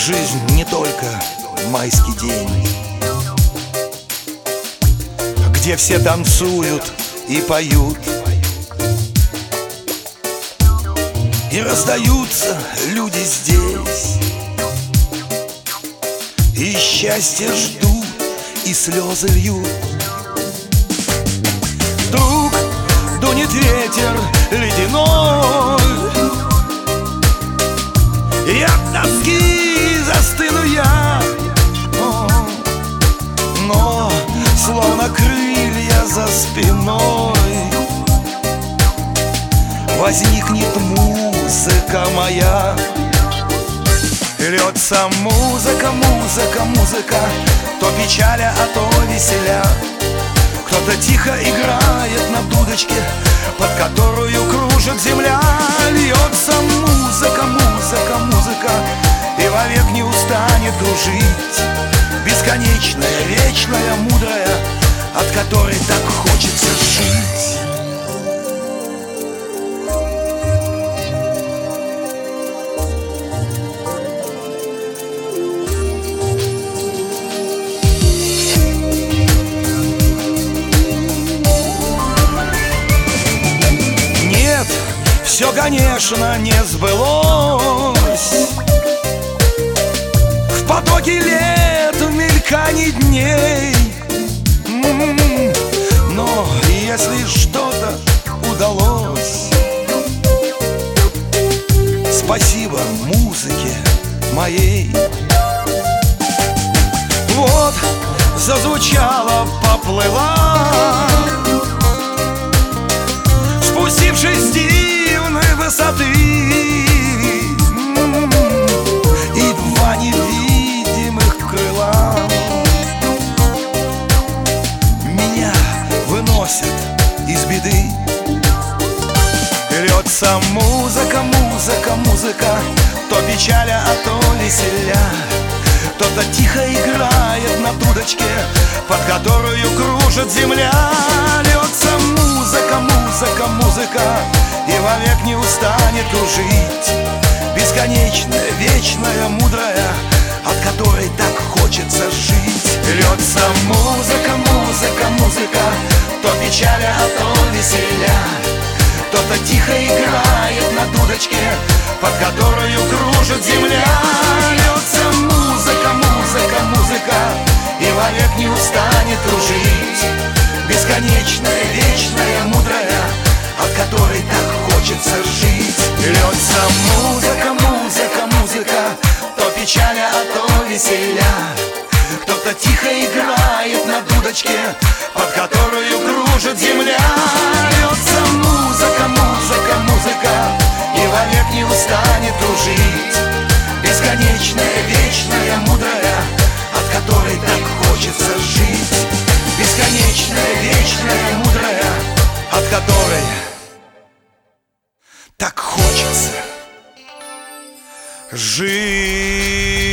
Жизнь не только майский день, где все танцуют и поют, и раздаются люди здесь, и счастье ждут, и слезы льют. Вдруг дунет ветер ледяной, и от тоски застыну я, но словно крылья за спиной возникнет музыка моя. И льется музыка, музыка, музыка, то печаля, а то веселя. Кто-то тихо играет на дудочке, под которую кружит земля. Льется музыка, музыка, музыка, и вовек не устанет кружить. Бесконечная, вечная, мудрая, от которой так хочется жить. Все, конечно, не сбылось в потоке лет, в мелькании дней. Но если что-то удалось, спасибо музыке моей. Вот зазвучала, поплыла, спустившись с дивной высоты, и два невидимых крыла меня выносят из беды. Льется музыка, музыка, музыка, то печаля, а то веселя. Кто-то тихо играет на дудочке, под которую кружит земля. Льется музыка, музыка, музыка, и вовек не устанет кружить. Бесконечная, вечная, мудрая, от которой так хочется жить. Льется музыка, музыка, музыка, то печаля, а то веселя. Кто-то тихо играет на дудочке, под которую кружит земля. Льется музыка, музыка, музыка, и вовек не устанет кружить. Bесконечная, вечная, мудрая, от которой так хочется жить. Льется музыка, музыка, музыка, то печаля, а то веселя. Кто-то тихо играет на дудочке, под которую кружит земля. Льется музыка, музыка, музыка, и вовек не устанет кружить. Бесконечная, вечная, мудрая, от которой так хочется жить. Бесконечная, вечная, мудрая, от которой так хочется жить.